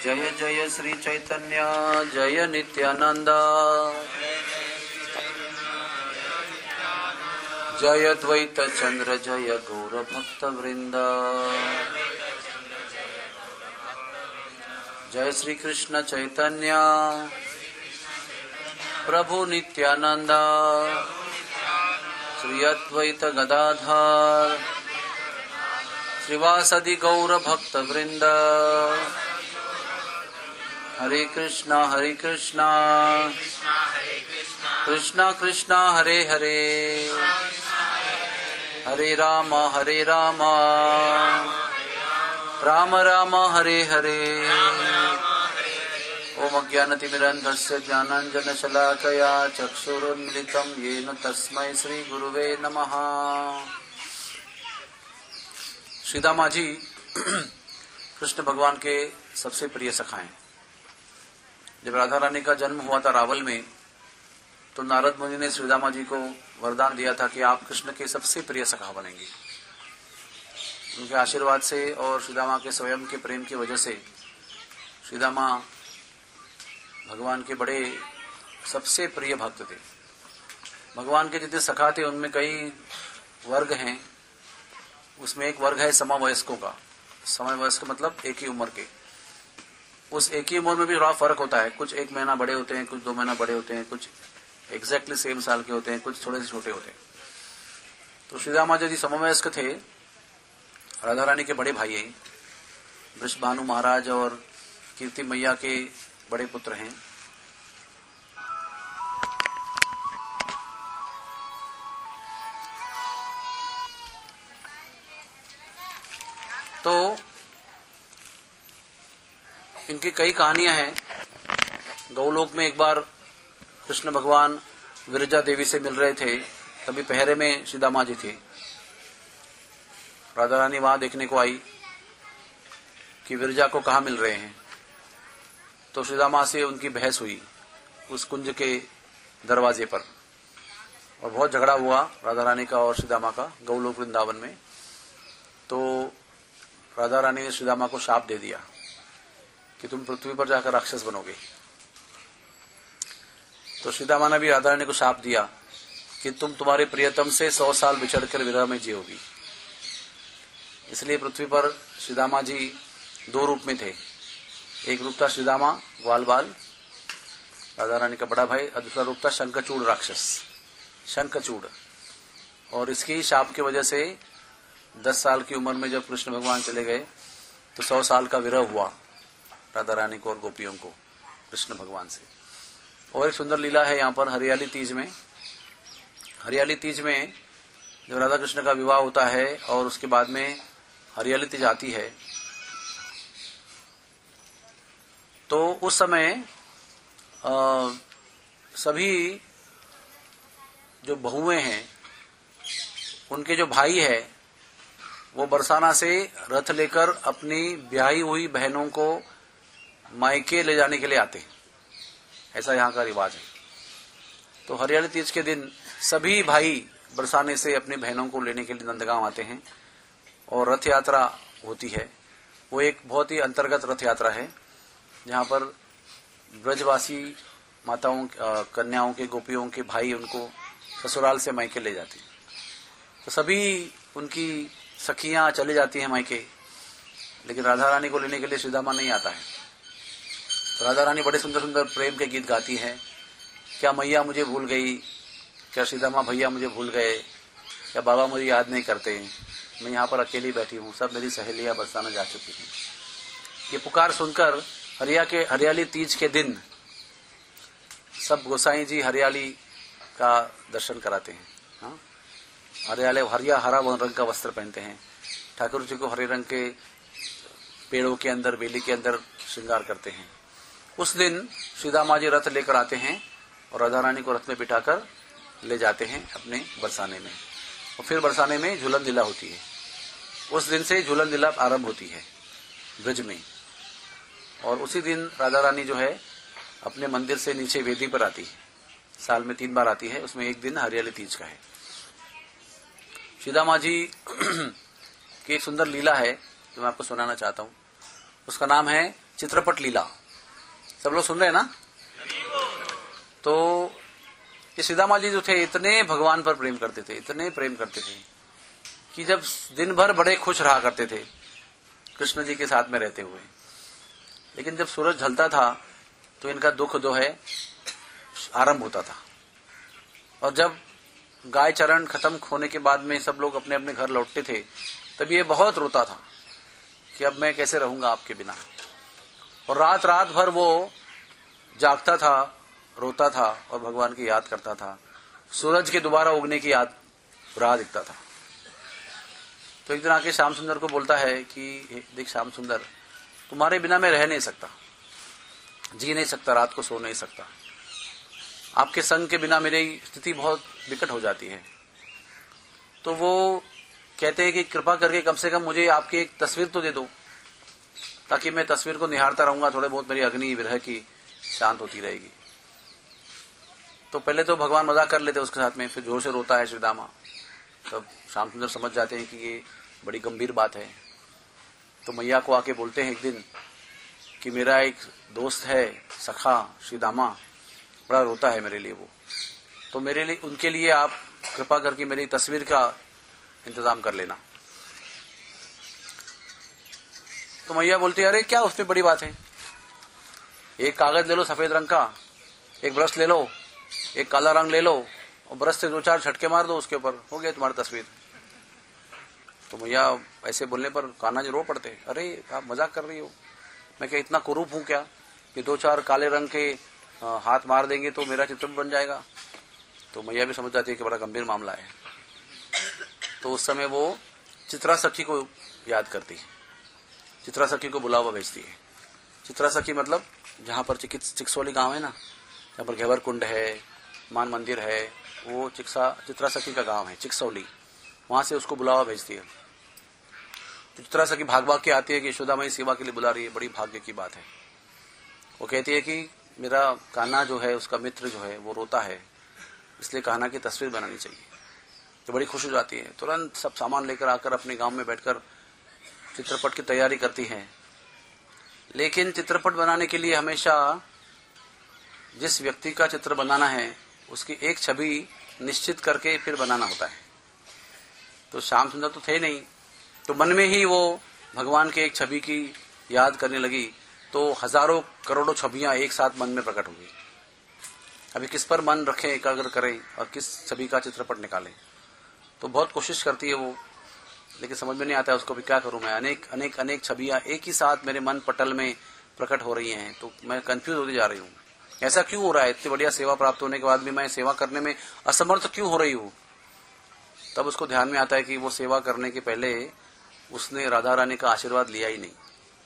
जय जय श्री चैतन्य जय नित्यानंद जय द्वैत चंद्र जय गौर भक्त वृंद। जय श्री कृष्ण चैतन्य प्रभु नित्यानंद श्री अद्वैत गदाधर श्रीवासदि गौर भक्त वृंद। हरे कृष्णा कृष्णा कृष्णा हरे हरे हरे राम राम राम हरे हरे। ओम अज्ञानतिमिरन्धस्य ज्ञानाञ्जनशलाकया चक्षुरुन्मिलितं येन तस्मै श्री गुरुवे नमः। श्रीदामा जी कृष्ण भगवान के सबसे प्रिय सखा हैं। जब राधा रानी का जन्म हुआ था रावल में, तो नारद मुनि ने श्रीदामा जी को वरदान दिया था कि आप कृष्ण के सबसे प्रिय सखा बनेंगे। उनके आशीर्वाद से और श्रीदामा के स्वयं के प्रेम की वजह से श्रीदामा भगवान के बड़े सबसे प्रिय भक्त थे। भगवान के जितने सखा थे उनमें कई वर्ग हैं। उसमें एक वर्ग है समवयस्कों का। समवयस्क मतलब एक ही उम्र के। उस एक ही उम्र में भी थोड़ा फर्क होता है। कुछ 1 महीना बड़े होते हैं, कुछ 2 महीना बड़े होते हैं, कुछ एग्जैक्टली सेम साल के होते हैं, कुछ थोड़े से छोटे होते हैं। तो श्रीदामा जी समवयस्क थे। राधा रानी के बड़े भाई हैं। वृषभानु महाराज और कीर्ति मैया के बड़े पुत्र हैं। तो इनकी कई कहानियां हैं। गौलोक में एक बार कृष्ण भगवान विरजा देवी से मिल रहे थे, तभी पहरे में श्रीदामा जी थे। राधा रानी वहां देखने को आई कि विरजा को कहाँ मिल रहे हैं। तो श्रीदामा से उनकी बहस हुई उस कुंज के दरवाजे पर, और बहुत झगड़ा हुआ राधा रानी का और श्रीदामा का गौलोक वृंदावन में। तो राधा रानी ने श्रीदामा को शाप दे दिया कि तुम पृथ्वी पर जाकर राक्षस बनोगे। तो श्रीदामा ने भी राधा रानी को शाप दिया कि तुम तुम्हारे प्रियतम से 100 साल बिछड़कर विरह में जियोगी। इसलिए पृथ्वी पर श्रीदामा जी 2 रूप में थे। एक रूप था श्रीदामा ग्वाल बाल, राधा रानी का बड़ा भाई, और दूसरा रूप था शंखचूड़ राक्षस, शंखचूड़। और इसकी शाप की वजह से 10 साल की उम्र में जब कृष्ण भगवान चले गए तो 100 साल का विरह हुआ राधा रानी को और गोपियों को कृष्ण भगवान से। और एक सुंदर लीला है यहाँ पर हरियाली तीज में। हरियाली तीज में जब राधा कृष्ण का विवाह होता है और उसके बाद में हरियाली तीज आती है, तो उस समय सभी जो बहुएं हैं उनके जो भाई है वो बरसाना से रथ लेकर अपनी ब्याही हुई बहनों को मायके ले जाने के लिए आते हैं। ऐसा यहाँ का रिवाज है। तो हरियाली तीज के दिन सभी भाई बरसाने से अपनी बहनों को लेने के लिए नंदगांव आते हैं और रथ यात्रा होती है। वो एक बहुत ही अंतर्गत रथ यात्रा है जहाँ पर ब्रजवासी माताओं कन्याओं के गोपियों के भाई उनको ससुराल से मायके ले जाते हैं। तो सभी उनकी सखियां चली जाती हैं मायके, लेकिन राधा रानी को लेने के लिए श्रीदामा नहीं आता है। तो राधा रानी बड़े सुंदर सुंदर प्रेम के गीत गाती हैं। क्या मैया मुझे भूल गई, क्या श्रीदामा भैया मुझे भूल गए, क्या बाबा मुझे याद नहीं करते, मैं यहाँ पर अकेली बैठी हूँ, सब मेरी सहेलियां बरसाना जा चुकी हैं। ये पुकार सुनकर हरियाली तीज के दिन सब गोसाई जी हरियाली का दर्शन कराते हैं। हाँ? हरा रंग का वस्त्र पहनते हैं। ठाकुर जी को हरे रंग के पेड़ों के अंदर, बेली के अंदर श्रृंगार करते हैं। उस दिन श्रीदामा जी रथ लेकर आते हैं और राधा रानी को रथ में बिठाकर ले जाते हैं अपने बरसाने में, और फिर बरसाने में झूलन लीला होती है। उस दिन से झूलन लीला आरंभ होती है ब्रज में। और उसी दिन राधा रानी जो है अपने मंदिर से नीचे वेदी पर आती है। साल में 3 बार आती है, उसमें एक दिन हरियाली तीज का है। श्रीदामा जी की एक सुंदर लीला है जो मैं आपको सुनाना चाहता हूँ। उसका नाम है चित्रपट लीला। सब लोग सुन रहे हैं ना? तो ये सुदामा जी जो थे इतने भगवान पर प्रेम करते थे, इतने प्रेम करते थे कि जब दिन भर बड़े खुश रहा करते थे कृष्ण जी के साथ में रहते हुए, लेकिन जब सूरज ढलता था तो इनका दुख जो है आरंभ होता था। और जब गाय चरण खत्म होने के बाद में सब लोग अपने अपने घर लौटते थे, तब ये बहुत रोता था कि अब मैं कैसे रहूंगा आपके बिना। और रात रात भर वो जागता था, रोता था और भगवान की याद करता था। सूरज के दोबारा उगने की याद राह दिखता था। तो एक दिन आके श्याम सुंदर को बोलता है कि देख श्याम सुंदर, तुम्हारे बिना मैं रह नहीं सकता, जी नहीं सकता, रात को सो नहीं सकता। आपके संग के बिना मेरी स्थिति बहुत विकट हो जाती है। तो वो कहते हैं कि कृपा करके कम से कम मुझे आपकी एक तस्वीर तो दे दो, ताकि मैं तस्वीर को निहारता रहूंगा, थोड़े बहुत मेरी अग्नि विरह की शांत होती रहेगी। तो पहले तो भगवान मजाक कर लेते उसके साथ में, फिर जोर से रोता है श्रीदामा। तब श्याम सुंदर समझ जाते हैं कि ये बड़ी गंभीर बात है। तो मैया को आके बोलते हैं एक दिन कि मेरा एक दोस्त है सखा श्रीदामा, बड़ा रोता है मेरे लिए वो, तो मेरे लिए उनके लिए आप कृपा करके मेरी तस्वीर का इंतजाम कर लेना। तो मैया बोलती है अरे क्या उसमें बड़ी बात है, एक कागज ले लो सफेद रंग का, एक ब्रश ले लो, एक काला रंग ले लो और ब्रश से 2-4 झटके मार दो उसके ऊपर, हो गया तुम्हारी तस्वीर। तो मैया ऐसे बोलने पर कान्हा जी रो पड़ते, अरे आप मजाक कर रही हो, मैं क्या इतना कुरूप हूं क्या कि 2-4 काले रंग के हाथ मार देंगे तो मेरा चित्र बन जाएगा। तो मैया भी समझ जाती है कि बड़ा गंभीर मामला है। तो उस समय वो चित्रा सखी को याद करती है, चित्रा सखी को बुलावा भेजती है। चित्रा सखी मतलब जहां पर चिक्सौली गांव है ना, जहां पर घेवर कुंड है, मान मंदिर है, वो चित्रा सखी का गांव है चिक्सौली, वहां से उसको बुलावा भेजती है। तो चित्रा सखी भाग भाग के आती है कि यशोदा माई सेवा के लिए बुला रही है, बड़ी भाग्य की बात है। वो कहती है कि मेरा कान्हा जो है, उसका मित्र जो है वो रोता है, इसलिए कान्हा की तस्वीर बनानी चाहिए। तो बड़ी खुश हो जाती है, तुरंत सब सामान लेकर आकर अपने गांव में बैठकर चित्रपट की तैयारी करती है। लेकिन चित्रपट बनाने के लिए हमेशा जिस व्यक्ति का चित्र बनाना है उसकी एक छवि निश्चित करके फिर बनाना होता है। तो श्याम सुंदर तो थे नहीं, तो मन में ही वो भगवान के एक छवि की याद करने लगी, तो हजारों करोड़ों छवियां एक साथ मन में प्रकट हो गई। अभी किस पर मन रखें, एकाग्र करें और किस छवि का चित्रपट निकालें। तो बहुत कोशिश करती है वो, लेकिन समझ में नहीं आता है उसको भी क्या करूं मैं। अनेक छवियां एक ही साथ मेरे मन पटल में प्रकट हो रही हैं, तो मैं कंफ्यूज होती जा रही हूँ। ऐसा क्यों हो रहा है? इतनी बढ़िया सेवा प्राप्त होने के बाद भी मैं सेवा करने में असमर्थ क्यों हो रही हूँ? तब उसको ध्यान में आता है कि वो सेवा करने के पहले उसने राधा रानी का आशीर्वाद लिया ही नहीं।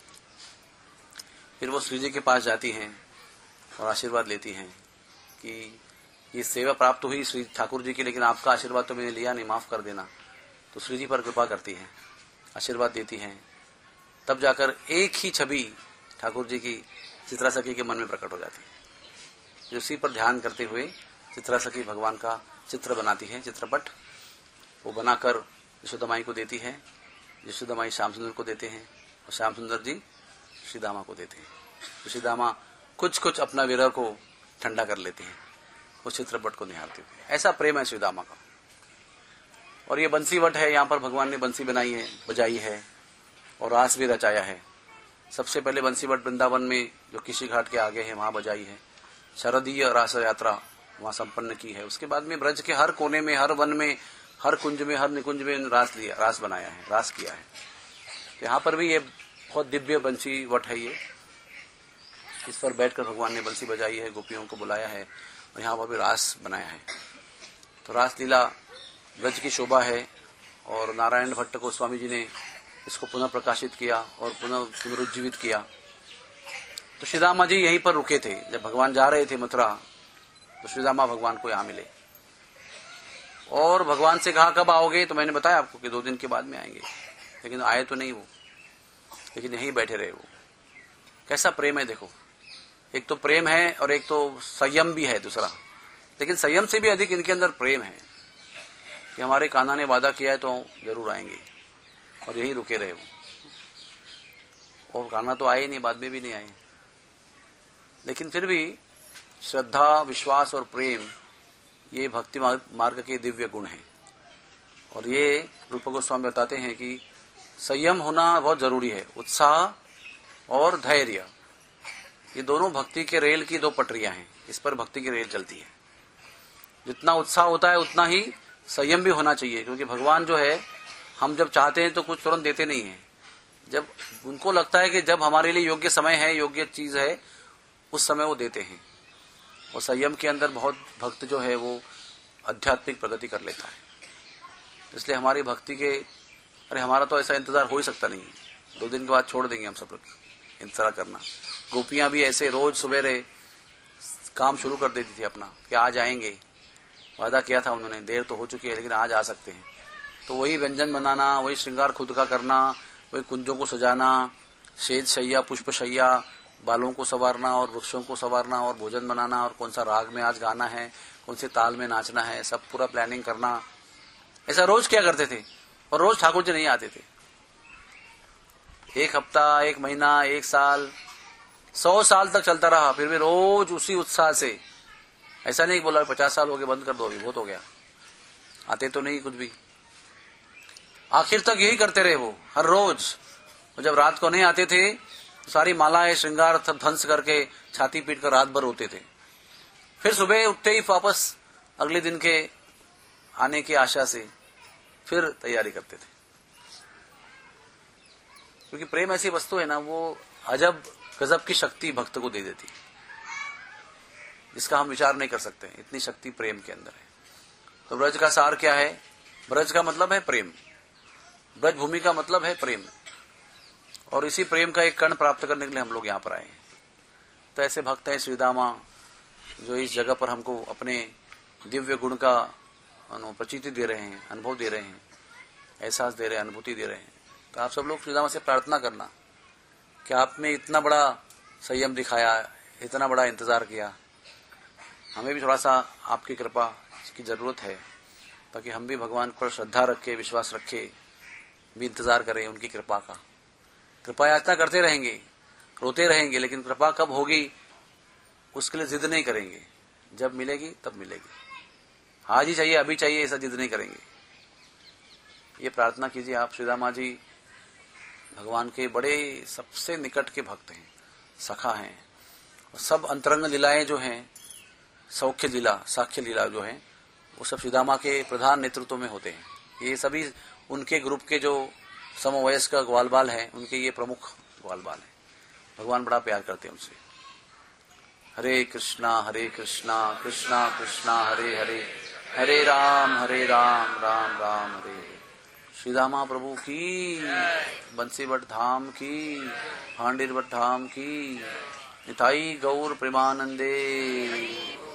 फिर वो श्री जी के पास जाती हैं और आशीर्वाद लेती हैं कि ये सेवा प्राप्त हुई श्री ठाकुर जी की, लेकिन आपका आशीर्वाद तो मैंने लिया नहीं, माफ कर देना। तो श्री जी पर कृपा करती हैं, आशीर्वाद देती हैं। तब जाकर एक ही छवि ठाकुर जी की चित्रा सखी के मन में प्रकट हो जाती है। उसी पर ध्यान करते हुए चित्रा सखी भगवान का चित्र बनाती है, चित्रपट वो बनाकर यशोदा माई को देती है। यशोदा माई श्याम सुंदर को देते हैं और श्याम सुंदर जी श्रीदामा को देते हैं। तो श्रीदामा कुछ कुछ अपना विरह को ठंडा कर लेते हैं उस चित्रपट को निहारते हुए। ऐसा प्रेम है श्रीदामा का। और ये बंसीवट है, यहाँ पर भगवान ने बंसी बनाई है, बजाई है और रास भी रचाया है। सबसे पहले बंसीवट वृंदावन में जो किसी घाट के आगे है वहां बजाई है, शरदीय रास यात्रा वहां संपन्न की है। उसके बाद में ब्रज के हर कोने में, हर वन में, हर कुंज में, हर निकुंज में रास बनाया है, रास किया है। यहाँ पर भी ये बहुत दिव्य बंसी वट है। ये इस पर बैठकर भगवान ने बंसी बजाई है, गोपियों को बुलाया है और यहाँ पर भी रास बनाया है। तो रास लीला ब्रज की शोभा है और नारायण भट्ट को स्वामी जी ने इसको पुनः प्रकाशित किया और पुनः पुनरुज्जीवित किया। तो श्रीदामा जी यहीं पर रुके थे। जब भगवान जा रहे थे मथुरा तो श्रीदामा भगवान को यहाँ मिले और भगवान से कहा कब आओगे? तो मैंने बताया आपको कि 2 दिन के बाद में आएंगे, लेकिन आए तो नहीं वो, लेकिन यहीं बैठे रहे वो। कैसा प्रेम है देखो, एक तो प्रेम है और एक तो संयम भी है दूसरा, लेकिन संयम से भी अधिक इनके अंदर प्रेम है कि हमारे कान्हा ने वादा किया है तो जरूर आएंगे, और यहीं रुके रहे वो। और खाना तो आए ही नहीं, बाद में भी नहीं आए, लेकिन फिर भी श्रद्धा, विश्वास और प्रेम ये भक्ति मार्ग के दिव्य गुण हैं। और ये रूप गोस्वामी बताते हैं कि संयम होना बहुत जरूरी है। उत्साह और धैर्य, ये दोनों भक्ति के रेल की दो पटरियां हैं, इस पर भक्ति की रेल चलती है। जितना उत्साह होता है उतना ही संयम भी होना चाहिए, क्योंकि भगवान जो है, हम जब चाहते हैं तो कुछ तुरंत देते नहीं है। जब उनको लगता है कि जब हमारे लिए योग्य समय है, योग्य चीज है, उस समय वो देते हैं। और संयम के अंदर बहुत भक्त जो है वो आध्यात्मिक प्रगति कर लेता है। इसलिए हमारी भक्ति के, अरे हमारा तो ऐसा इंतजार हो ही सकता नहीं है, 2 दिन के बाद छोड़ देंगे हम सब लोग इंतजार करना। गोपियां भी ऐसे रोज सवेरे काम शुरू कर देती थी अपना कि आज आएंगे, वादा किया था उन्होंने, देर तो हो चुकी है लेकिन आज आ सकते हैं। तो वही व्यंजन बनाना, वही श्रृंगार खुद का करना, वही कुंजों को सजाना, शेज शैया, पुष्प शैया, बालों को संवारना और वृक्षों को संवारना और भोजन बनाना और कौन सा राग में आज गाना है, कौन से ताल में नाचना है, सब पूरा प्लानिंग करना। ऐसा रोज क्या करते थे, और रोज ठाकुर जी नहीं आते थे। 1 हफ्ता, 1 महीना, 1 साल, 100 साल तक चलता रहा, फिर भी रोज उसी उत्साह से। ऐसा नहीं बोला 50 साल हो गए बंद कर दो, अभी बहुत हो गया, आते तो नहीं कुछ भी। आखिर तक यही करते रहे वो हर रोज। और जब रात को नहीं आते थे तो सारी मालाएं श्रृंगार ध्वंस करके छाती पीट कर रात भर होते थे। फिर सुबह उठते ही वापस अगले दिन के आने की आशा से फिर तैयारी करते थे। क्योंकि प्रेम ऐसी वस्तु है ना, वो अजब गजब की शक्ति भक्त को दे देती, इसका हम विचार नहीं कर सकते, इतनी शक्ति प्रेम के अंदर है। तो ब्रज का सार क्या है? ब्रज का मतलब है प्रेम, ब्रज भूमि का मतलब है प्रेम, और इसी प्रेम का एक कण प्राप्त करने के लिए हम लोग यहाँ पर आए हैं। तो ऐसे भक्त हैं श्रीदामा, जो इस जगह पर हमको अपने दिव्य गुण का प्रचीति दे रहे हैं, अनुभव दे रहे हैं, एहसास दे रहे हैं, अनुभूति दे रहे हैं। तो आप सब लोग श्रीदामा से प्रार्थना करना कि आपने इतना बड़ा संयम दिखाया, इतना बड़ा इंतजार किया, हमें भी थोड़ा सा आपकी कृपा की जरूरत है, ताकि हम भी भगवान पर श्रद्धा रखे, विश्वास रखे, भी इंतजार करें उनकी कृपा का। कृपा याचना करते रहेंगे, रोते रहेंगे, लेकिन कृपा कब होगी उसके लिए जिद नहीं करेंगे। जब मिलेगी तब मिलेगी, आज ही चाहिए, अभी चाहिए, ऐसा जिद नहीं करेंगे। ये प्रार्थना कीजिए आप। श्रीदामा जी भगवान के बड़े सबसे निकट के भक्त हैं, सखा हैं, और सब अंतरंग लीलाएं जो हैं, सौख्य लीला, साख्य लीला जो है, वो सब श्रीदामा के प्रधान नेतृत्व में होते हैं। ये सभी उनके ग्रुप के जो समवयस्क ग्वाल बाल हैं, उनके ये प्रमुख ग्वाल बाल हैं। भगवान बड़ा प्यार करते हैं उनसे। हरे कृष्णा कृष्णा कृष्णा हरे हरे, हरे राम राम राम हरे हरे। श्रीदामा प्रभु की, बंसीवट धाम की, भांडीरवट धाम की, निताई गौर प्रेमानंदे।